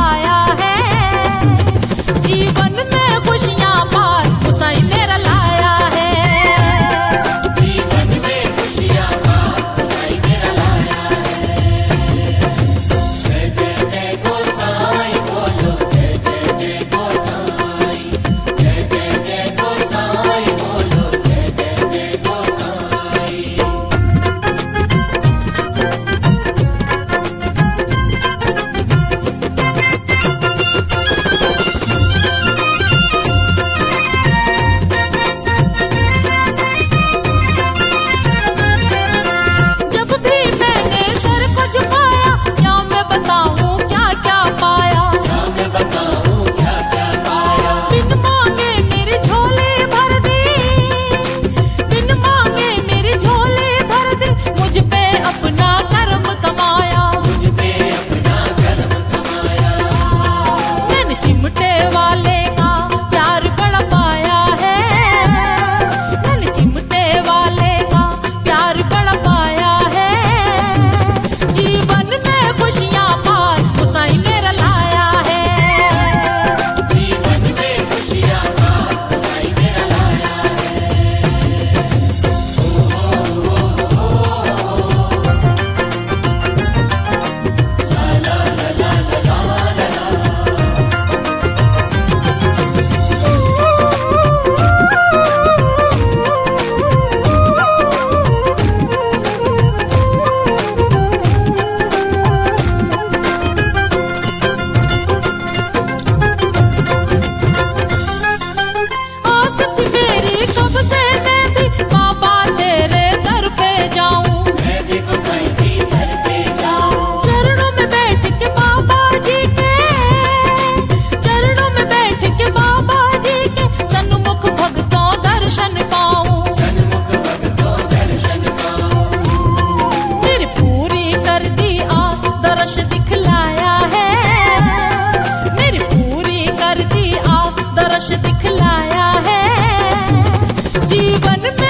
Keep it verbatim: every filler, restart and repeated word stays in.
पाया है। जीवन में खुशियां पार गोसाई मेरा लाया है। जीवन में खुशियां पार गोसाई मेरा लाया है। जय जय जय गोसाई बोलो, जय जय जय गोसाई, जय जय जय गोसाई बोलो, जय जय जय गोसाई। जब भी मैंने सर को झुकाया, क्या मैं बताऊं क्या क्या पाया। क्या मैं बताऊं क्या क्या पाया। बिन मांगे मेरी झोली भर दी, बिन मांगे मेरी झोली भर दी। मुझ पे अपना कर्म कमाया, मुझ पे अपना कर्म कमाया। मैंने चिमटे वाले का प्यार बड़ा पाया है। मैंने चिमटे वाले का प्यार बड़ा पाया है। जीवन में खुशियां पार गोसाई मेरा लाया है। जीवन में खुशियां पार गोसाई मेरा लाया है। ला ला ला ला ला ला आस थी मेरी कब से मैं भी बाबा तेरे दर पे जाऊं। मैं भी गोसाई जी घर पे जाऊं। चरणों में बैठ के बाबा जी के, चरणों में बैठ के बाबा जी के सन्मुख भक्तों दर्शन पाऊं। सन्मुख भक्तों दर्शन पाऊं। मेरी पूरी कर दी आ दर्श दिखलाया है। मेरी पूरी कर दी आ दर्श दिखलाया है। जीवन